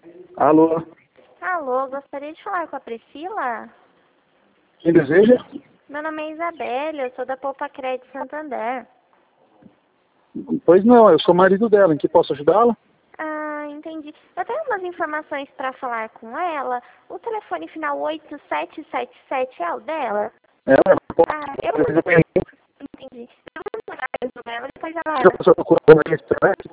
Alô? Alô, gostaria de falar com a Priscila? Quem deseja? Meu nome é Isabelle, eu sou da Poupa Crédito Santander. Pois não, eu sou marido dela. Em que posso ajudá-la? Ah, entendi. Eu tenho umas informações para falar com ela. O telefone final 8777 é o dela? Ela Ah, eu eu tenho. entendi. Eu vou mandar isso pra ela, depois ela... Se a pessoa procura na internet,